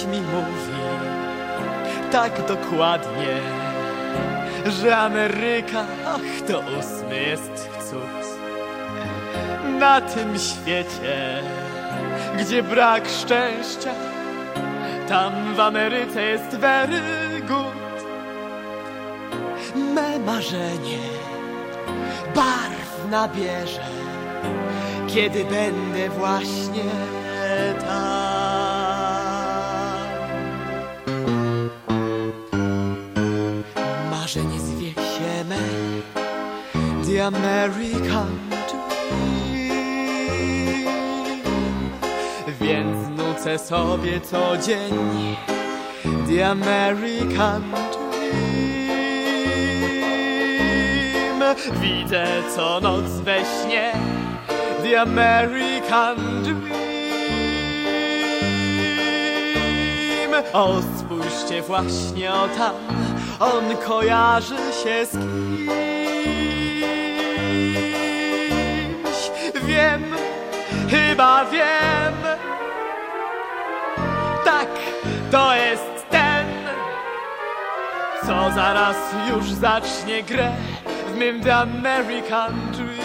mi mówi tak dokładnie, że Ameryka, ach, to 8 jest cud. Na tym świecie, gdzie brak szczęścia, tam w Ameryce jest very good. Me marzenie barw nabierze, kiedy będę właśnie tam. Marzenie zwie się me, the American dream, więc nucę sobie codziennie the American dream. Widzę co noc we śnie the American dream. O, spójrzcie właśnie o tam, on kojarzy się z kimś. Wiem, chyba wiem, tak, to jest ten, co zaraz już zacznie grę w mym The American Dream.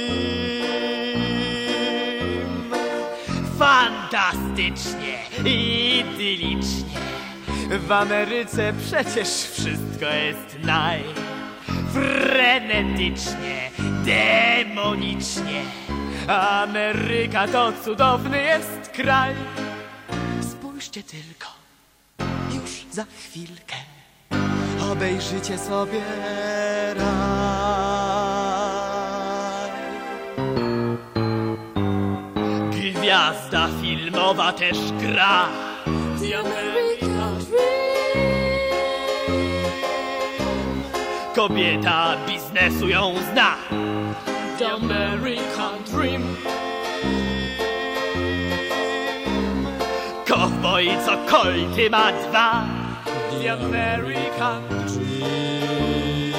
Fantastycznie, idylicznie, w Ameryce przecież wszystko jest frenetycznie, demonicznie. Ameryka to cudowny jest kraj. Spójrzcie tylko, już za chwilkę obejrzycie sobie raj. Gwiazda filmowa też gra The American Dream. Kobieta biznesu ją zna The American Dream. Kowboj co kolty ma 2 The American Dream.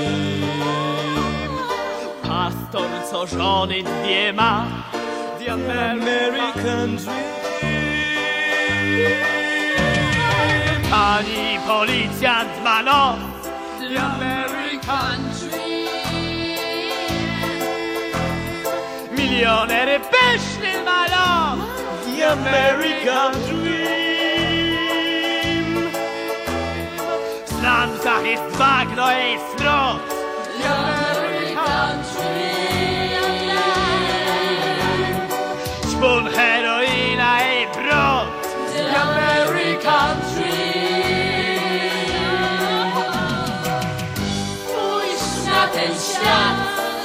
Pastor co żony 2 ma The American Dream. Pani policjant ma nos The American Dream. Milioner pyszny ma los The American Dream. W slumsach jest bagno i smród The American Dream. Szpun, heroina i brud The American Dream. Spójrz na ten świat,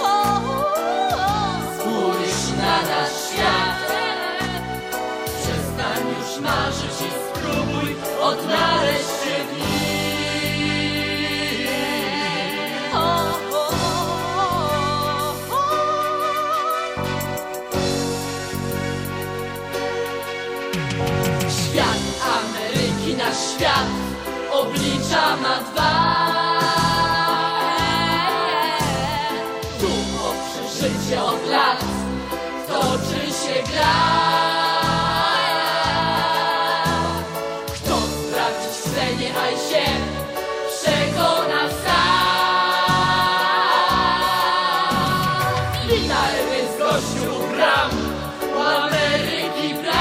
spójrz na nasz świat. Przestań już marzyć i spróbuj odnaleźć się w nim. Świat Ameryki, nasz świat, oblicza ma 2. Tu o przeżycie od lat toczy się gra. Kto sprawdzić chce, niechaj się przekona sam. Witajmy z gościu bram u Ameryki bram.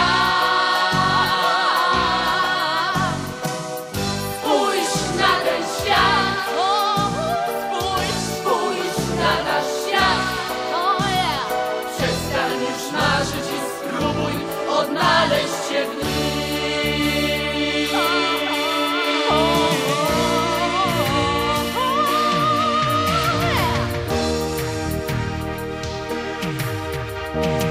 Spójrz na ten świat, spójrz na nasz świat. Przestań już marzyć i spróbuj odnaleźć się w nim.